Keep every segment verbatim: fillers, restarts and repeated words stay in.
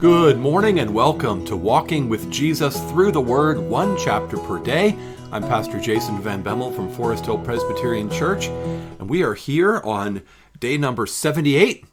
Good morning and welcome to Walking with Jesus Through the Word, one chapter per day. I'm Pastor Jason Van Bemmel from Forest Hill Presbyterian Church, and we are here on day number seventy-eight.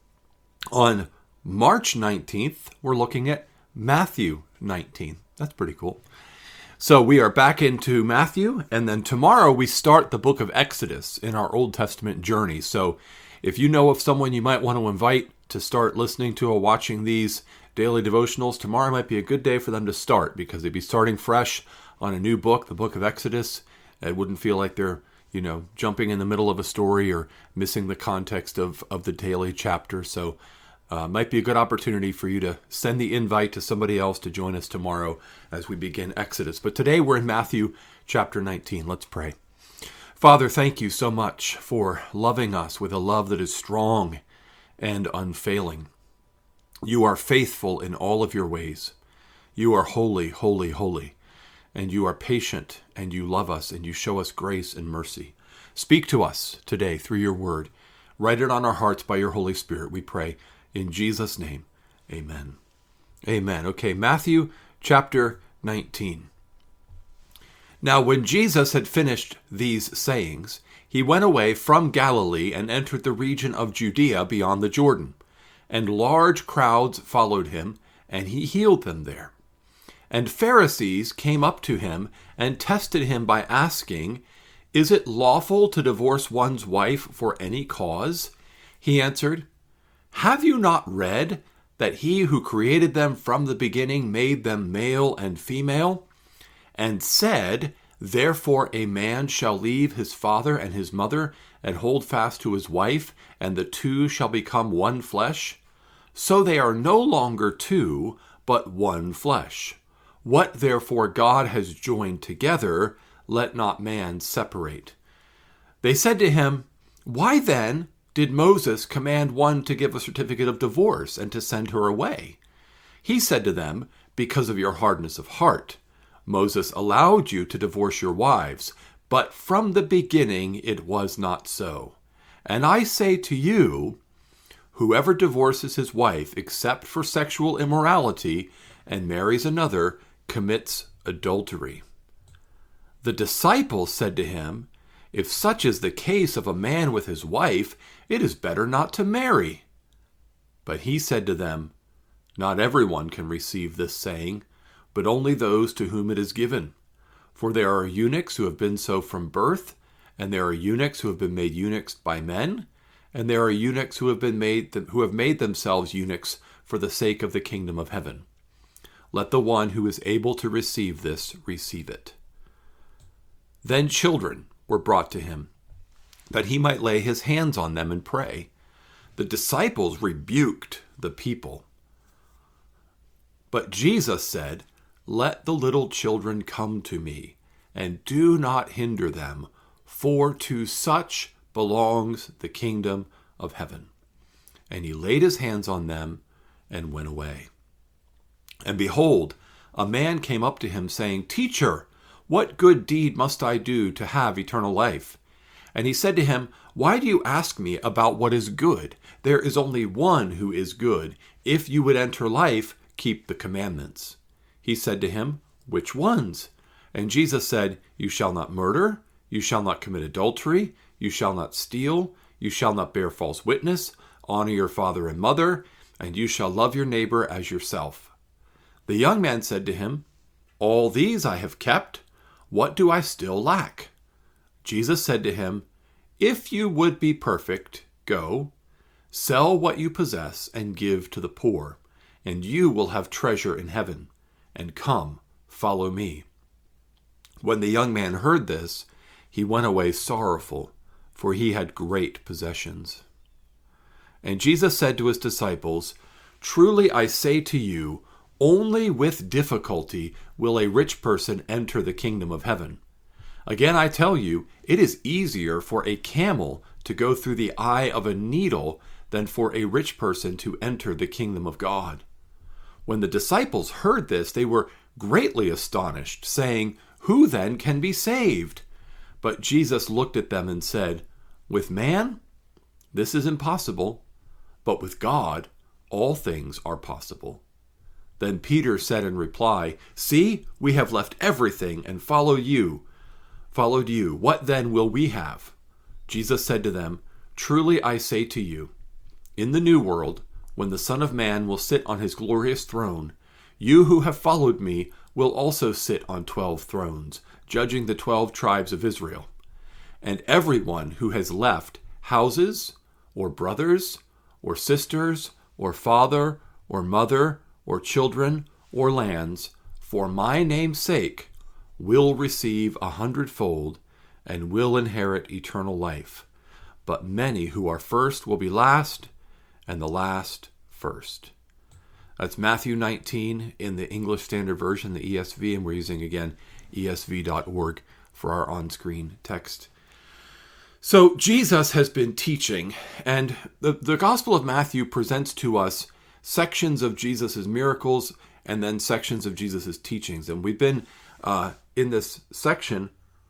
On March nineteenth, we're looking at Matthew nineteen. That's pretty cool. So we are back into Matthew, and then tomorrow we start the book of Exodus in our Old Testament journey. So if you know of someone you might want to invite to start listening to or watching these daily devotionals, tomorrow might be a good day for them to start because they'd be starting fresh on a new book, the book of Exodus. It wouldn't feel like they're, you know, jumping in the middle of a story or missing the context of, of the daily chapter. So uh, might be a good opportunity for you to send the invite to somebody else to join us tomorrow as we begin Exodus. But today we're in Matthew chapter nineteen. Let's pray. Father, thank you so much for loving us with a love that is strong and unfailing. You are faithful in all of your ways. You are holy, holy, holy. And you are patient, and you love us, and you show us grace and mercy. Speak to us today through your word. Write it on our hearts by your Holy Spirit, we pray. In Jesus' name, amen. Amen. Okay, Matthew chapter nineteen. Now, when Jesus had finished these sayings, he went away from Galilee and entered the region of Judea beyond the Jordan. And large crowds followed him, and he healed them there. And Pharisees came up to him and tested him by asking, "Is it lawful to divorce one's wife for any cause?" He answered, "Have you not read that he who created them from the beginning made them male and female, and said, Therefore a man shall leave his father and his mother and hold fast to his wife, and the two shall become one flesh? So they are no longer two, but one flesh. What therefore God has joined together, let not man separate." They said to him, "Why then did Moses command one to give a certificate of divorce and to send her away?" He said to them, "Because of your hardness of heart. Moses allowed you to divorce your wives, but from the beginning it was not so. And I say to you, whoever divorces his wife except for sexual immorality and marries another commits adultery." The disciples said to him, "If such is the case of a man with his wife, it is better not to marry." But he said to them, "Not everyone can receive this saying, but only those to whom it is given. For there are eunuchs who have been so from birth, and there are eunuchs who have been made eunuchs by men, and there are eunuchs who have been made who have made themselves eunuchs for the sake of the kingdom of heaven. Let the one who is able to receive this receive it." Then children were brought to him, that he might lay his hands on them and pray. The disciples rebuked the people. But Jesus said, "Let the little children come to me, and do not hinder them, for to such belongs the kingdom of heaven." And he laid his hands on them and went away. And behold, a man came up to him, saying, "Teacher, what good deed must I do to have eternal life?" And he said to him, "Why do you ask me about what is good? There is only one who is good. If you would enter life, keep the commandments." He said to him, "Which ones?" And Jesus said, "You shall not murder, you shall not commit adultery, you shall not steal, you shall not bear false witness, honor your father and mother, and you shall love your neighbor as yourself." The young man said to him, "All these I have kept. What do I still lack?" Jesus said to him, "If you would be perfect, go, sell what you possess and give to the poor, and you will have treasure in heaven. And come, follow me." When the young man heard this, he went away sorrowful, for he had great possessions. And Jesus said to his disciples, "Truly I say to you, only with difficulty will a rich person enter the kingdom of heaven. Again I tell you, it is easier for a camel to go through the eye of a needle than for a rich person to enter the kingdom of God." When the disciples heard this, they were greatly astonished, saying, "Who then can be saved?" But Jesus looked at them and said, "With man, this is impossible, but with God, all things are possible." Then Peter said in reply, "See, we have left everything and follow you, followed you. What then will we have?" Jesus said to them, "Truly I say to you, in the new world, when the Son of Man will sit on his glorious throne, you who have followed me will also sit on twelve thrones, judging the twelve tribes of Israel. And everyone who has left houses, or brothers, or sisters, or father, or mother, or children, or lands, for my name's sake, will receive a hundredfold and will inherit eternal life. But many who are first will be last, and the last first." That's Matthew nineteen in the English Standard Version, the E S V, and we're using, again, E S V dot org for our on-screen text. So Jesus has been teaching, and the, the Gospel of Matthew presents to us sections of Jesus' miracles and then sections of Jesus' teachings. And we've been uh, in this section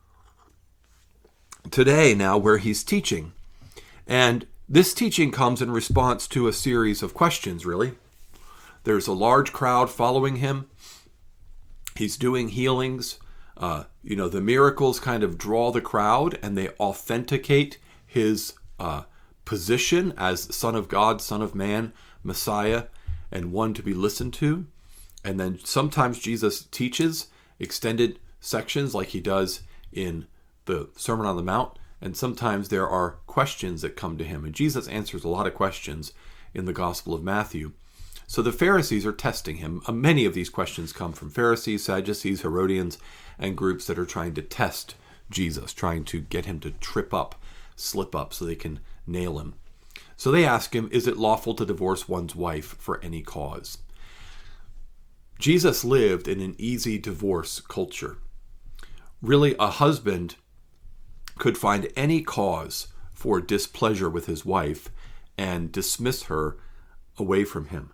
today now where he's teaching. And this teaching comes in response to a series of questions, really. There's a large crowd following him. He's doing healings. Uh, you know, the miracles kind of draw the crowd and they authenticate his uh, position as Son of God, Son of Man, Messiah, and one to be listened to. And then sometimes Jesus teaches extended sections like he does in the Sermon on the Mount. And sometimes there are questions that come to him. And Jesus answers a lot of questions in the Gospel of Matthew. So the Pharisees are testing him. Uh, many of these questions come from Pharisees, Sadducees, Herodians, and groups that are trying to test Jesus, trying to get him to trip up, slip up, so they can nail him. So they ask him, is it lawful to divorce one's wife for any cause? Jesus lived in an easy divorce culture. Really, a husband could find any cause for displeasure with his wife and dismiss her away from him.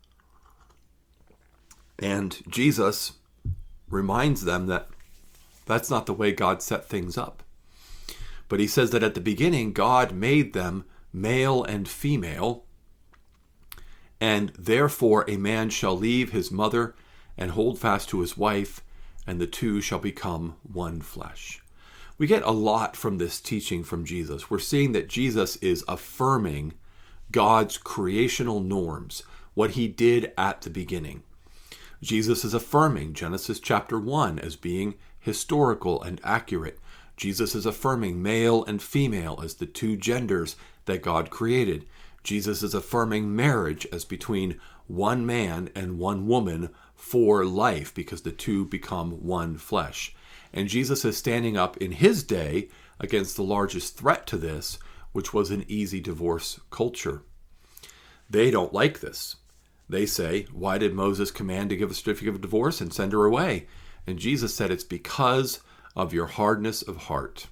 And Jesus reminds them that that's not the way God set things up. But he says that at the beginning, God made them male and female, and therefore a man shall leave his mother and hold fast to his wife, and the two shall become one flesh. We get a lot from this teaching from Jesus. We're seeing that Jesus is affirming God's creational norms, what he did at the beginning. Jesus is affirming Genesis chapter one as being historical and accurate. Jesus is affirming male and female as the two genders that God created. Jesus is affirming marriage as between one man and one woman for life, because the two become one flesh. And Jesus is standing up in his day against the largest threat to this, which was an easy divorce culture. They don't like this. They say, why did Moses command to give a certificate of divorce and send her away? And Jesus said, it's because of your hardness of heart.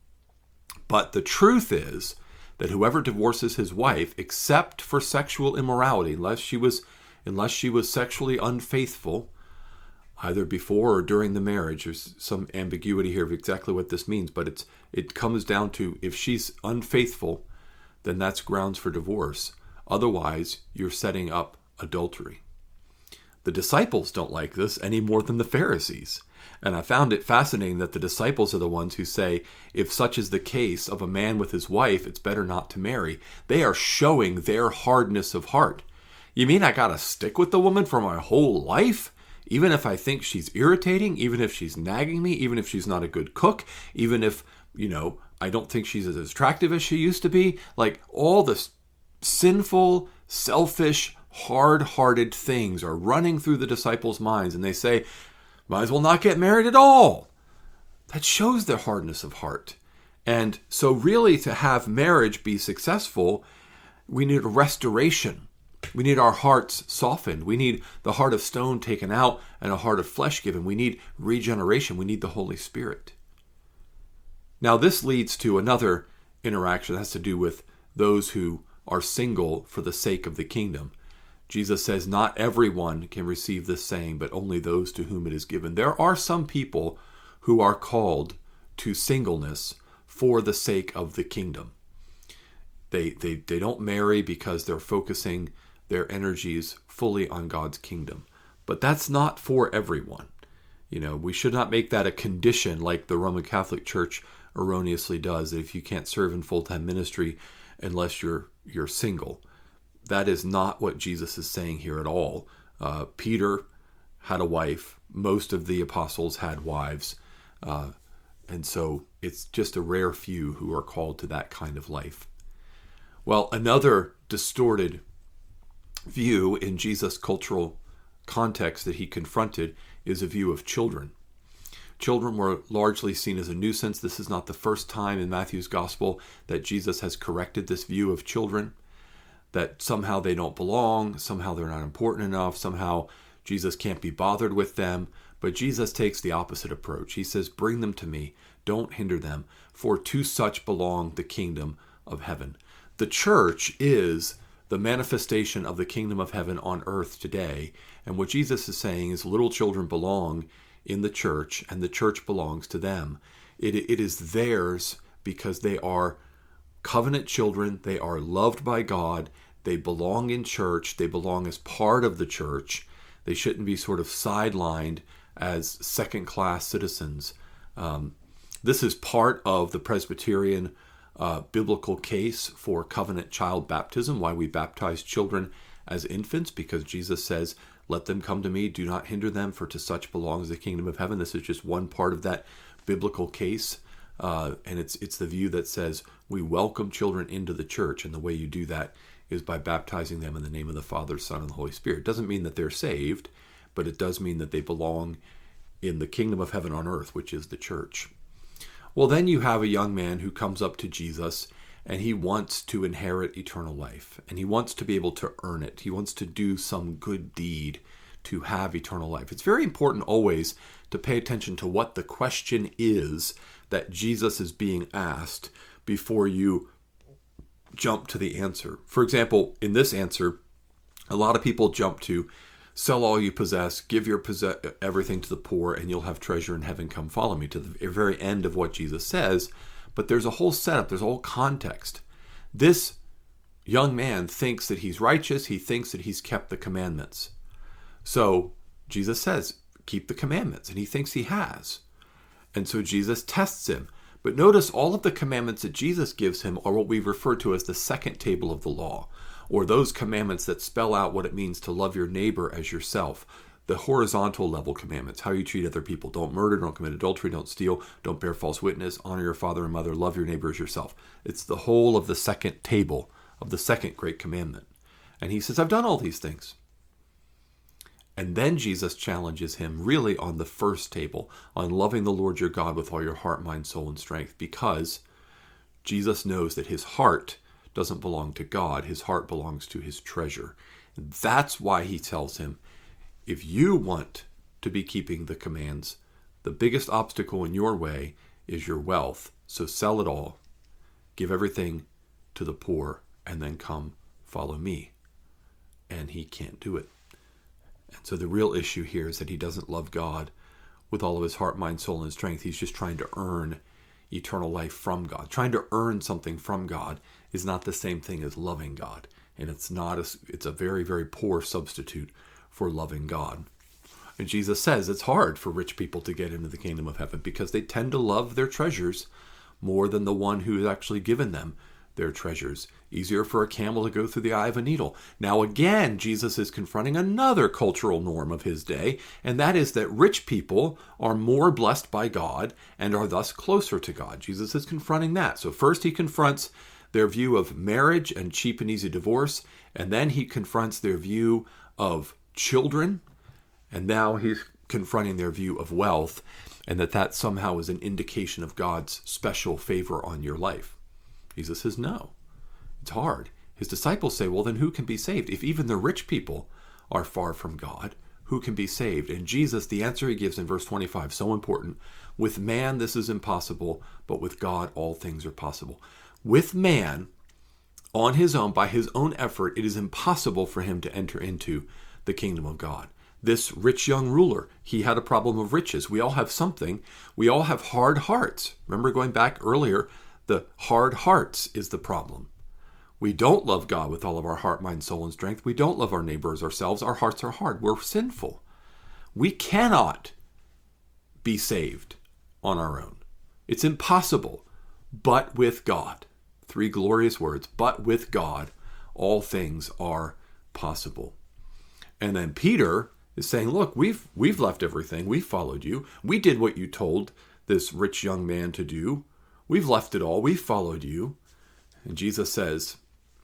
But the truth is that whoever divorces his wife, except for sexual immorality, unless she was, unless she was sexually unfaithful, either before or during the marriage, there's some ambiguity here of exactly what this means, but it's it comes down to, if she's unfaithful, then that's grounds for divorce. Otherwise, you're setting up adultery. The disciples don't like this any more than the Pharisees. And I found it fascinating that the disciples are the ones who say, if such is the case of a man with his wife, it's better not to marry. They are showing their hardness of heart. You mean I gotta stick with the woman for my whole life? Even if I think she's irritating, even if she's nagging me, even if she's not a good cook, even if, you know, I don't think she's as attractive as she used to be. Like, all the sinful, selfish, hard-hearted things are running through the disciples' minds, and they say, might as well not get married at all. That shows their hardness of heart. And so really, to have marriage be successful, we need a restoration. We need our hearts softened. We need the heart of stone taken out and a heart of flesh given. We need regeneration. We need the Holy Spirit. Now, this leads to another interaction that has to do with those who are single for the sake of the kingdom. Jesus says, not everyone can receive this saying, but only those to whom it is given. There are some people who are called to singleness for the sake of the kingdom. They, they, they don't marry because they're focusing their energies fully on God's kingdom. But that's not for everyone. You know, we should not make that a condition like the Roman Catholic Church erroneously does, that if you can't serve in full-time ministry unless you're you're single. That is not what Jesus is saying here at all. Uh, Peter had a wife. Most of the apostles had wives. Uh, and so it's just a rare few who are called to that kind of life. Well, another distorted view in Jesus' cultural context that he confronted is a view of children. Children were largely seen as a nuisance. This is not the first time in Matthew's gospel that Jesus has corrected this view of children, that somehow they don't belong, somehow they're not important enough, somehow Jesus can't be bothered with them. But Jesus takes the opposite approach. He says, bring them to me, don't hinder them, for to such belong the kingdom of heaven. The church is the manifestation of the kingdom of heaven on earth today. And what Jesus is saying is little children belong in the church, and the church belongs to them. It, it is theirs because they are covenant children. They are loved by God. They belong in church. They belong as part of the church. They shouldn't be sort of sidelined as second-class citizens. Um, this is part of the Presbyterian uh, biblical case for covenant child baptism, why we baptize children as infants, because Jesus says, let them come to me, do not hinder them, for to such belongs the kingdom of heaven. This is just one part of that biblical case, uh, and it's it's the view that says we welcome children into the church, and the way you do that is by baptizing them in the name of the Father, Son, and the Holy Spirit. It doesn't mean that they're saved, but it does mean that they belong in the kingdom of heaven on earth, which is the church. Well, then you have a young man who comes up to Jesus, and he wants to inherit eternal life, and he wants to be able to earn it. He wants to do some good deed to have eternal life. It's very important always to pay attention to what the question is that Jesus is being asked before you jump to the answer. For example, in this answer, a lot of people jump to, sell all you possess, give your possess- everything to the poor, and you'll have treasure in heaven. Come follow me, to the very end of what Jesus says. But there's a whole setup, there's a whole context. This young man thinks that he's righteous. He thinks that he's kept the commandments. So Jesus says, keep the commandments, and he thinks he has. And so Jesus tests him. But notice all of the commandments that Jesus gives him are what we refer to as the second table of the law, or those commandments that spell out what it means to love your neighbor as yourself. The horizontal level commandments, how you treat other people. Don't murder, don't commit adultery, don't steal, don't bear false witness, honor your father and mother, love your neighbor as yourself. It's the whole of the second table of the second great commandment. And he says, I've done all these things. And then Jesus challenges him really on the first table, on loving the Lord your God with all your heart, mind, soul, and strength, because Jesus knows that his heart doesn't belong to God. His heart belongs to his treasure. And that's why he tells him, if you want to be keeping the commands, the biggest obstacle in your way is your wealth. So sell it all, give everything to the poor, and then come follow me. And he can't do it. And so the real issue here is that he doesn't love God with all of his heart, mind, soul, and strength. He's just trying to earn eternal life from God. Trying to earn something from God is not the same thing as loving God. And it's not a, it's a very, very poor substitute for loving God. And Jesus says it's hard for rich people to get into the kingdom of heaven because they tend to love their treasures more than the one who has actually given them their treasures. Easier for a camel to go through the eye of a needle. Now again, Jesus is confronting another cultural norm of his day, and that is that rich people are more blessed by God and are thus closer to God. Jesus is confronting that. So first he confronts their view of marriage and cheap and easy divorce, and then he confronts their view of children, and now he's confronting their view of wealth, and that that somehow is an indication of God's special favor on your life. Jesus says, no, it's hard. His disciples say, well, then who can be saved? If even the rich people are far from God, who can be saved? And Jesus, the answer he gives in verse twenty-five, so important. With man, this is impossible, but with God, all things are possible. With man, on his own, by his own effort, it is impossible for him to enter into the kingdom of God. This rich young ruler, he had a problem of riches. We all have something. We all have hard hearts. Remember going back earlier, the hard hearts is the problem. We don't love God with all of our heart, mind, soul, and strength. We don't love our neighbor as ourselves. Our hearts are hard. We're sinful. We cannot be saved on our own. It's impossible. But with God. Three glorious words. But with God, all things are possible. And then Peter is saying, look, we've we've left everything. We followed you. We did what you told this rich young man to do. We've left it all. We followed you. And Jesus says,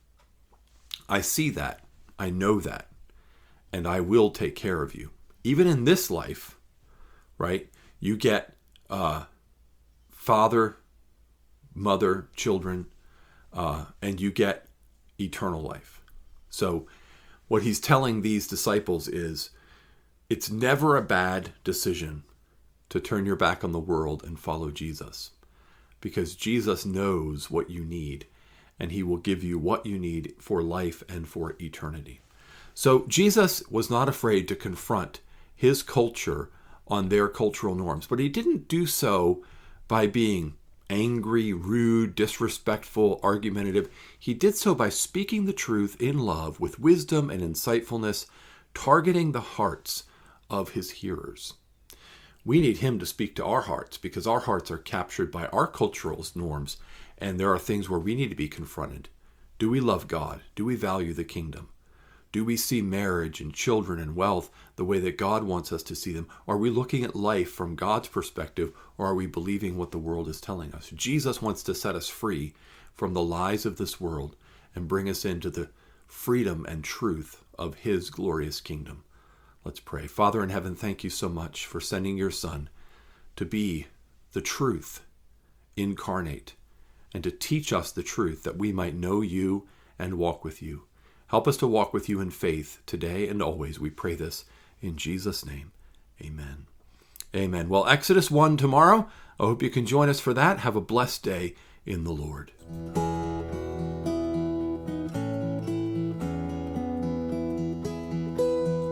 I see that. I know that. And I will take care of you. Even in this life, right, you get uh, father, mother, children, uh, and you get eternal life. So what he's telling these disciples is, it's never a bad decision to turn your back on the world and follow Jesus, because Jesus knows what you need, and he will give you what you need for life and for eternity. So Jesus was not afraid to confront his culture on their cultural norms, but he didn't do so by being angry, rude, disrespectful, argumentative. He did so by speaking the truth in love with wisdom and insightfulness, targeting the hearts of his hearers. We need him to speak to our hearts because our hearts are captured by our cultural norms, and there are things where we need to be confronted. Do we love God? Do we value the kingdom? Do we see marriage and children and wealth the way that God wants us to see them? Are we looking at life from God's perspective, or are we believing what the world is telling us? Jesus wants to set us free from the lies of this world and bring us into the freedom and truth of his glorious kingdom. Let's pray. Father in heaven, thank you so much for sending your Son to be the truth incarnate and to teach us the truth that we might know you and walk with you. Help us to walk with you in faith today and always. We pray this in Jesus' name. Amen. Amen. Well, Exodus one tomorrow. I hope you can join us for that. Have a blessed day in the Lord.